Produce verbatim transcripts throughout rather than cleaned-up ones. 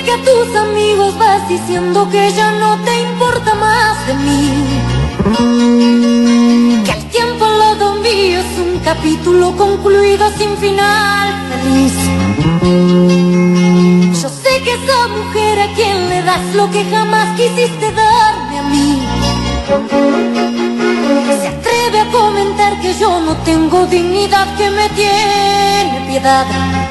que a tus amigos vas diciendo que ya no te importa más de mí, que el tiempo al lado mío es un capítulo concluido sin final feliz. Yo sé que esa mujer a quien le das lo que jamás quisiste darme a mí se atreve a comentar que yo no tengo dignidad, que me tiene piedad.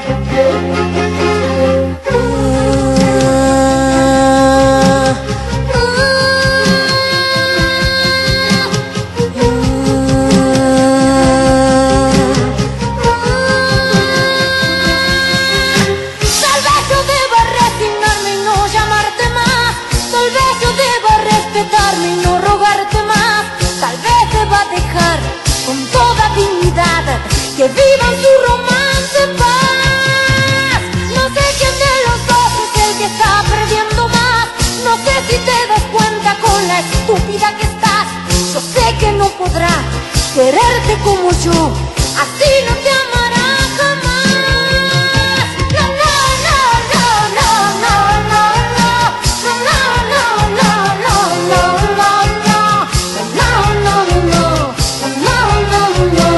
Que vivan su romance en paz. No sé quién de los dos es el que está perdiendo más. No sé si te das cuenta con la estúpida que estás. Yo sé que no podrá quererte como yo, así no te amará jamás. No, no, no, no, no, no, no, no, no, no, no, no, no, no, no, no, no, no.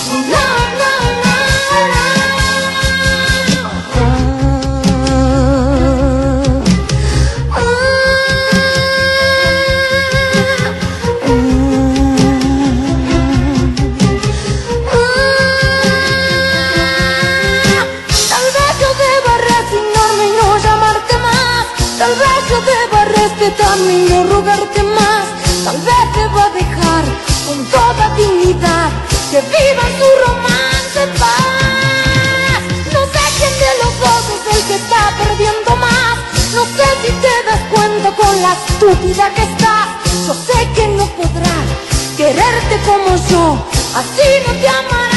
Tal vez yo deba respetarme y no rogarte más. Tal vez deba dejar con toda dignidad que vivan su romance en paz. No sé quién de los dos es el que está perdiendo más. No sé si te das cuenta con la estúpida que estás. Yo sé que no podrá quererte como yo, así no te amará.